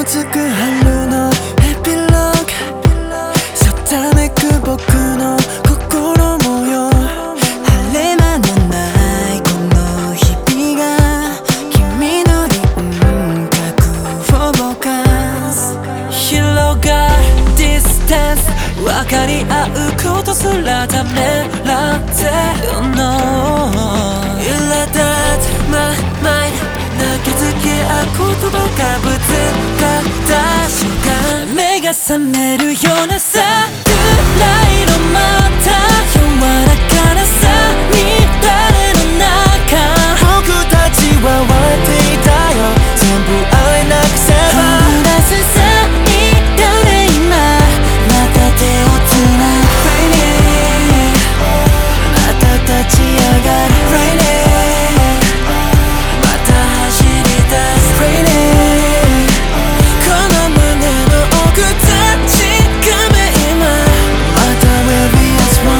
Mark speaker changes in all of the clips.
Speaker 1: づく春のエピローグ定めく僕の心模様晴れ間のないこの日々が君の輪郭をぼかす広がるディスタンス分かり合うことすらためらってるの揺れ立つ My mind 泣きつけ合う言葉がぶつかった瞬間目が覚めるような桜色また柔らかなさ乱れの中僕たちは笑っていたよ全部愛なくせばはみ出せさ誰今また手をつなぐ Raining また立ち上がる Raining また走り出す Raining この胸の奥確かめ今また We'll be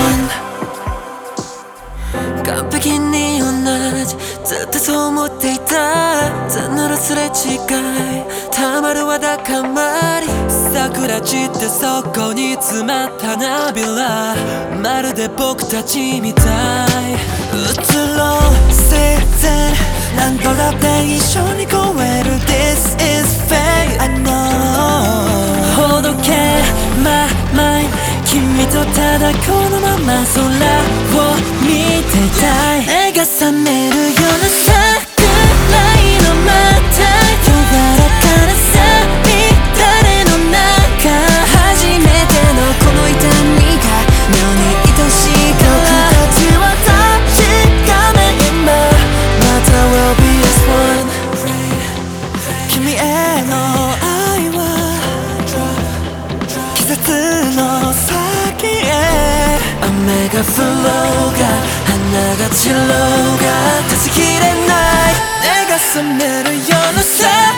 Speaker 1: as one 完璧に同じずっとそう思っていたならすれ違いたまるわだかまり桜散ってそこに詰まった花びらまるで僕たちみたい移ろう自然何度だって一緒に越える This is fate I know ほどけmy mind 君とただこのまま空を見てたい目が覚めるような桜色また柔らかなさ乱れの中初めてのこの痛みが妙に愛しいから僕たちは確かめ今また We'll be as one 君への愛は季節の先へ雨が降ろうが花が散ろうが断ち切れない目が覚めるようなさ